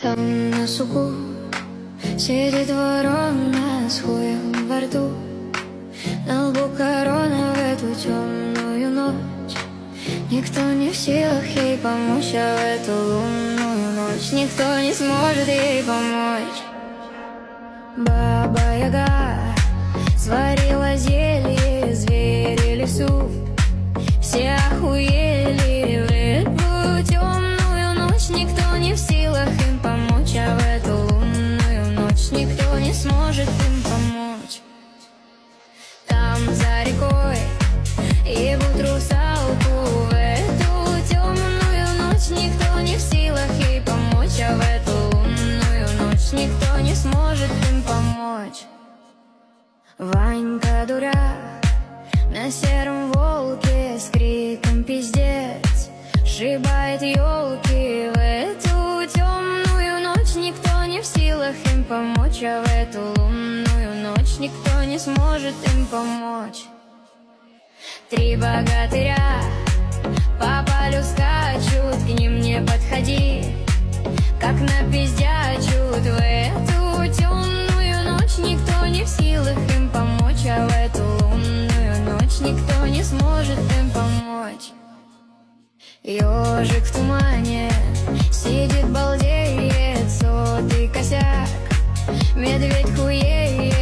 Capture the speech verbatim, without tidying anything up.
Там на суку сидит ворона с хуем во рту, на лбу корона в эту темную ночь. Никто не в силах ей помочь, а в эту лунную ночь никто не сможет ей помочь. Баба-яга сварила зелье, звери лесу, все охуели. В эту темную ночь никто не в силах им помочь, а в эту лунную ночь никто не сможет им помочь. Там за рекой ебут русалку, в эту темную ночь никто не в силах ей помочь, а в эту лунную ночь никто не сможет им помочь. Ванька дурак на сером волке с криком пиздец сшибает елки. В эту темную ночь никто не в силах им помочь, а в эту лунную ночь никто не сможет им помочь. Три богатыря по полю скачут, к ним не подходи, как напиздячут. В эту темную ночь никто не в силах им помочь, а в эту лунную ночь никто не сможет им помочь. Ёжик в тумане сидит, балдеет, сотый косяк, медведь хуеет.